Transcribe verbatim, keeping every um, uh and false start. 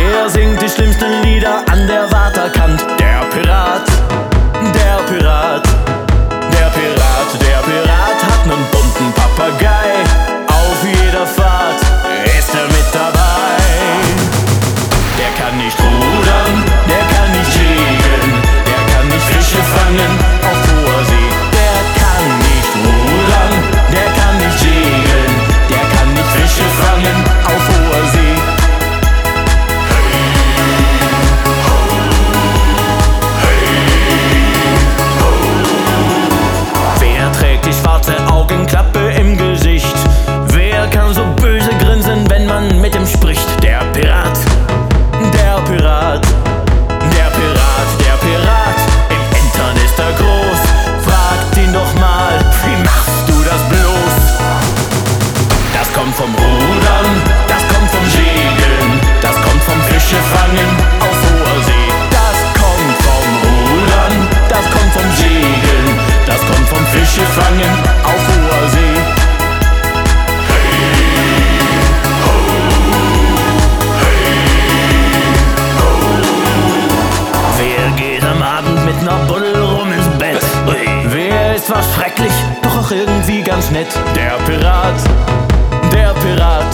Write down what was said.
Er singt die schlimmsten Lieder an der Waterkant. Der Pirat, der Pirat, der Pirat, der Pirat hat nen bunten Papagei. Auf jeder Fahrt ist er mit dabei. Der kann nicht rudern, der kann nicht segeln, der kann nicht Fische fangen auf hoher See. Der kann nicht rudern, der kann nicht segeln, der kann nicht Fische fangen auf hoher See. Wer trägt die schwarze Augenklappe im Gesicht? Wer kann so böse grinsen, wenn man mit ihm spricht? Der Pirat, der Pirat, der Pirat, der Pirat. Im Hintern ist er groß. Fragt ihn doch mal, wie machst du das bloß? Das kommt vom Rudern, das kommt vom Segeln, das kommt vom Fischefangen auf hoher See. Das kommt vom Rudern, das kommt vom Segeln, das kommt vom Fischefangen auf hoher See. Wer geht am Abend mit ner Buddel rum ins Bett? Wer ist was schrecklich, doch auch irgendwie ganz nett? Der Pirat, der Pirat,